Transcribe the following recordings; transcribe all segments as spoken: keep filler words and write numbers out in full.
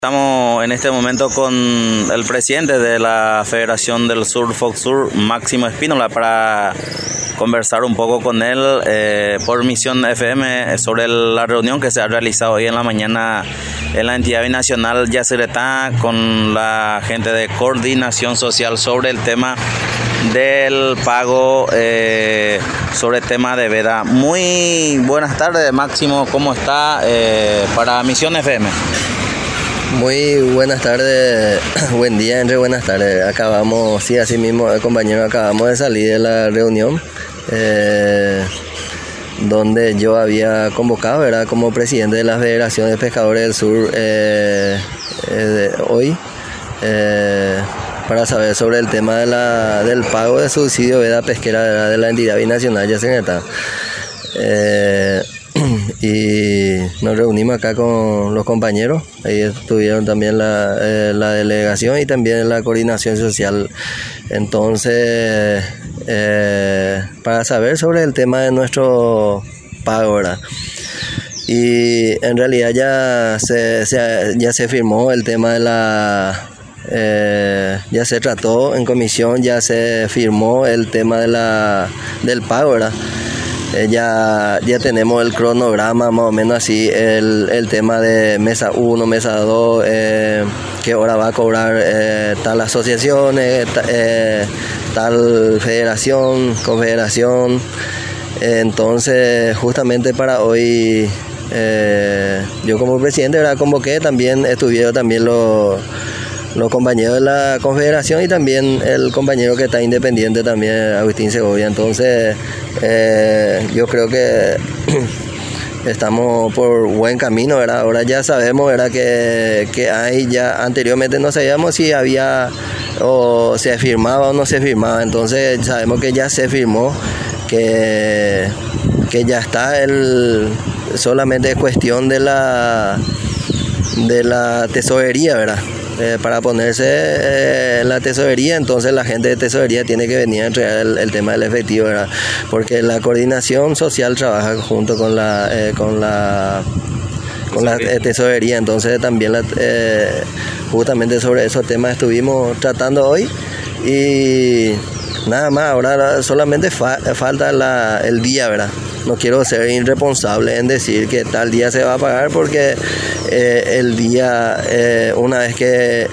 Estamos en este momento con el presidente de la Federación del Sur, Foxur, Máximo Espínola, para conversar un poco con él eh, por Misión F M sobre el, la reunión que se ha realizado hoy en la mañana en la entidad binacional Yacyretá con la gente de Coordinación Social sobre el tema del pago, eh, sobre el tema de veda. Muy buenas tardes, Máximo, ¿cómo está? Eh, para Misión F M. Muy buenas tardes, buen día, entre buenas tardes. Acabamos, sí, así mismo, compañero, acabamos de salir de la reunión eh, donde yo había convocado, ¿verdad?, como presidente de la Federación de Pescadores del Sur eh, eh, de hoy eh, para saber sobre el tema de la, del pago de subsidio veda pesquera de la, de la entidad binacional Yacyretá. Eh, y nos reunimos acá con los compañeros, ahí estuvieron también la, eh, la delegación y también la coordinación social, entonces eh, para saber sobre el tema de nuestro pago, ¿verdad? Y en realidad ya se, se, ya se firmó el tema de la... Eh, ya se trató en comisión, ya se firmó el tema de la, del pago, ¿verdad? Eh, ya, ya tenemos el cronograma más o menos así, el, el tema de mesa uno, mesa dos, eh, qué hora va a cobrar eh, tal asociación, eh, ta, eh, tal federación, confederación. Eh, entonces justamente para hoy eh, yo como presidente, ¿verdad?, convoqué, también estuvieron también los... los compañeros de la confederación y también el compañero que está independiente también, Agustín Segovia. Entonces eh, yo creo que estamos por buen camino, ¿verdad? Ahora ya sabemos, ¿verdad?, que, que hay, ya anteriormente no sabíamos si había o se firmaba o no se firmaba, entonces sabemos que ya se firmó, que, que ya está, el solamente es cuestión de la de la tesorería, ¿verdad? Eh, para ponerse eh, en la tesorería, entonces la gente de tesorería tiene que venir a entregar el, el tema del efectivo, ¿verdad? Porque la coordinación social trabaja junto con la eh, con la con la eh, tesorería, entonces también la, eh, justamente sobre esos temas estuvimos tratando hoy y nada más. Ahora solamente fa falta la, el día, ¿verdad? No quiero ser irresponsable en decir que tal día se va a pagar, porque eh, el día, eh, una vez que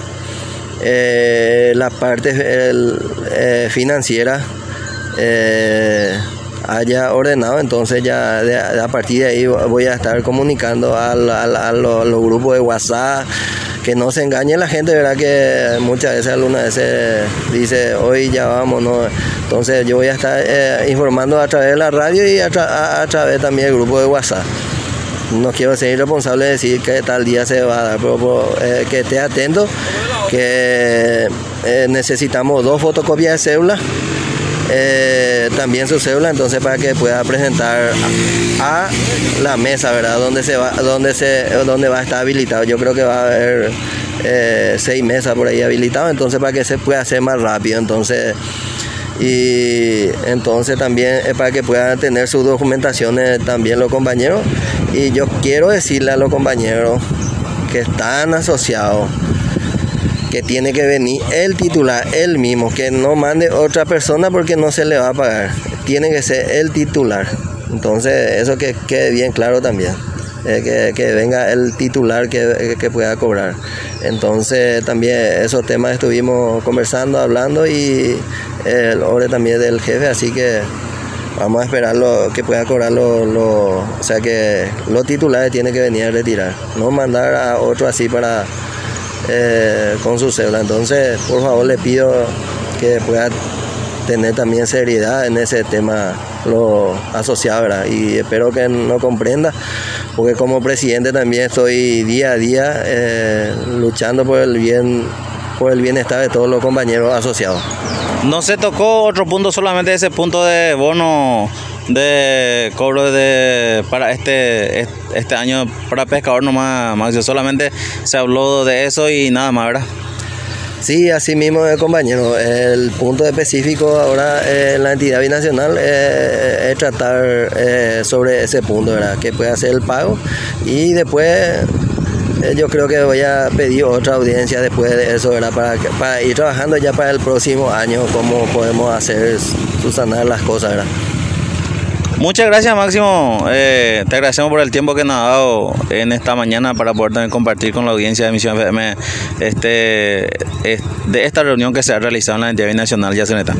eh, la parte el, eh, financiera eh, haya ordenado, entonces ya de, a partir de ahí voy a estar comunicando al, al, a, los, a los grupos de WhatsApp. Que no se engañe la gente, ¿verdad?, que muchas veces algunas veces dice hoy ya vamos, ¿no? Entonces yo voy a estar eh, informando a través de la radio y a, tra a, a través también del grupo de WhatsApp. No quiero ser irresponsable de decir que tal día se va a dar, pero, pero eh, que esté atento, que eh, necesitamos dos fotocopias de cédula, eh, también su cédula, entonces para que pueda presentar a, a la mesa, ¿verdad?, donde se va, donde se, donde va a estar habilitado. Yo creo que va a haber eh, seis mesas por ahí habilitadas, entonces para que se pueda hacer más rápido, entonces y entonces también es para que puedan tener sus documentaciones también los compañeros. Y yo quiero decirle a los compañeros que están asociados que tiene que venir el titular, él mismo, que no mande otra persona porque no se le va a pagar, tiene que ser el titular. Entonces eso que quede bien claro también, eh, que, que venga el titular que, que pueda cobrar. Entonces también esos temas estuvimos conversando, hablando, y el orden también del jefe, así que vamos a esperar lo, que pueda cobrar lo, lo, o sea que los titulares tienen que venir a retirar, no mandar a otro así para eh, con su cédula. Entonces por favor le pido que pueda tener también seriedad en ese tema lo asociado, ¿verdad? Y espero que no comprenda, porque como presidente también estoy día a día eh, luchando por el bien por el bienestar de todos los compañeros asociados. No se tocó otro punto, solamente ese punto de bono de cobro de para este este año para pescador nomás, Maxio. Solamente se habló de eso y nada más, ¿verdad? Sí, así mismo, eh, compañero. El punto específico ahora eh, en la entidad binacional eh, es tratar eh, sobre ese punto, ¿verdad?, que puede hacer el pago y después eh, yo creo que voy a pedir otra audiencia después de eso, ¿verdad? Para, que- para ir trabajando ya para el próximo año, cómo podemos hacer, subsanar las cosas, ¿verdad? Muchas gracias, Máximo. Eh, te agradecemos por el tiempo que nos ha dado en esta mañana para poder también compartir con la audiencia de Misión F M este, es- de esta reunión que se ha realizado en la entidad binacional Yaceneta.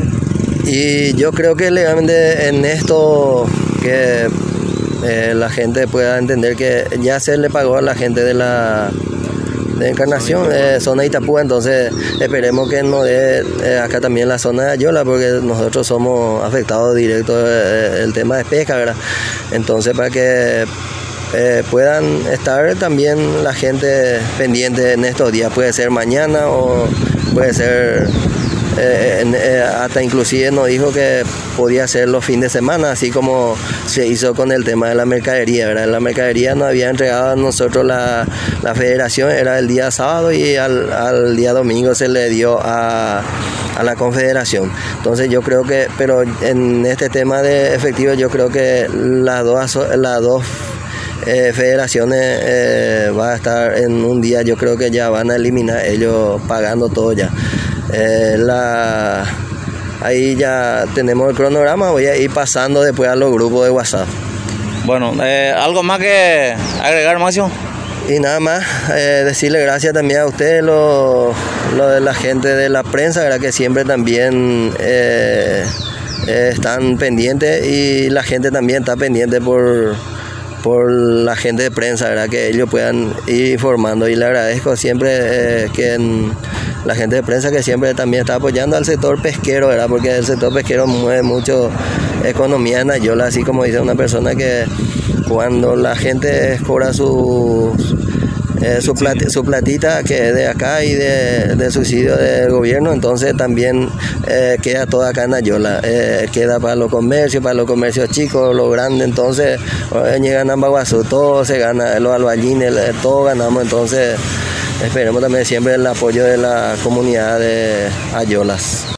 Y yo creo que legalmente en esto que eh, la gente pueda entender que ya se le pagó a la gente de la de Encarnación, eh, zona Itapúa, entonces esperemos que nos dé eh, acá también la zona de Ayola, porque nosotros somos afectados directos eh, el tema de pesca, ¿verdad? Entonces para que eh, puedan estar también la gente pendiente en estos días, puede ser mañana o puede ser eh, en- eh, hasta inclusive nos dijo que podía ser los fines de semana, así como se hizo con el tema de la mercadería, ¿verdad? La mercadería nos había entregado a nosotros la, la federación, era el día sábado y al, al día domingo se le dio a, a la confederación. Entonces yo creo que, pero en este tema de efectivo yo creo que las dos, aso- las dos eh, federaciones eh, va a estar en un día, yo creo que ya van a eliminar ellos pagando todo ya. Eh, la, ahí ya tenemos el cronograma, voy a ir pasando después a los grupos de WhatsApp. Bueno, eh, ¿algo más que agregar, Máximo? Y nada más, eh, decirle gracias también a ustedes, lo, lo de la gente de la prensa, ¿verdad? Que siempre también eh, eh, están pendientes y la gente también está pendiente por, por la gente de prensa, ¿verdad? Que ellos puedan ir informando y le agradezco siempre eh, que en, la gente de prensa que siempre también está apoyando al sector pesquero, ¿verdad? Porque el sector pesquero mueve mucho economía en Ayola, así como dice una persona que cuando la gente cobra su, eh, su, plat, su platita que es de acá y de, de subsidio del gobierno, entonces también eh, queda todo acá en Ayola, eh, queda para los comercios, para los comercios chicos, los grandes, entonces eh, llegan a Ambaguazú, todo se gana, los albañiles, eh, todo ganamos, entonces esperemos también siempre el apoyo de la comunidad de Ayolas.